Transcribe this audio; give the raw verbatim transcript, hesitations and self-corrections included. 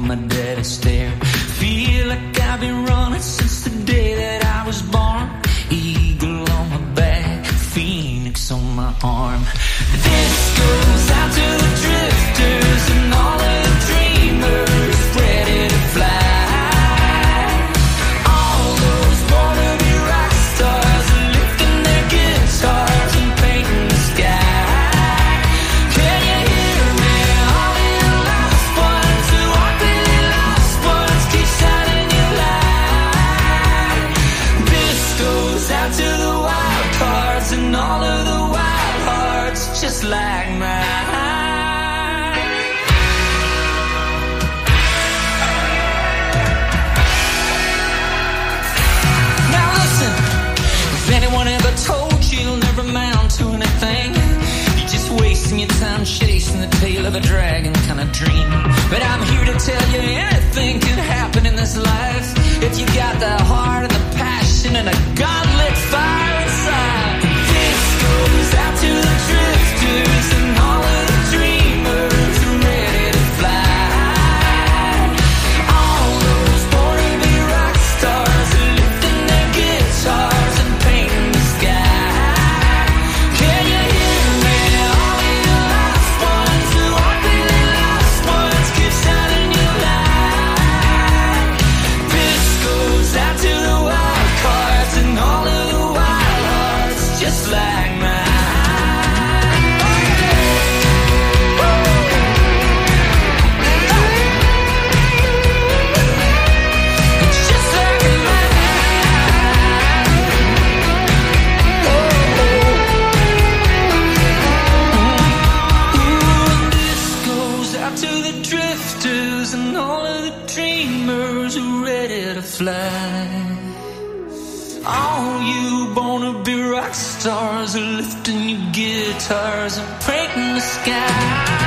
my daddy stare. Feel like I've been running since the day that I was born. Eagle on my back, phoenix on my arm. This goes out to the drifters and all of the dreamers ready to fly. All those wannabe rock stars lifting their guitars and painting the sky. Can you hear me? All the lost ones who are really lost ones, keep shining your light. This goes out to the wild cards and all of the wild hearts just like mine. Now listen, if anyone ever told you you'll never amount to anything, you're just wasting your time chasing the tail of a dragon kind of dream. But I'm here to tell you anything can happen in this life if you got the heart and the passion and a godlit fire inside. This goes out to the drifters and all of the dreamers who are ready to fly. All those wannabe rock stars lifting their guitars and painting the sky. Can you hear me? All you lost ones who are really lost ones, keep shining your light. This goes out to the wild cards and all of the wild hearts just like mine. Just like mine. This goes out to the drifters and all of the dreamers who are ready to fly. All you wanna be rock stars are lifting your guitars and painting the sky.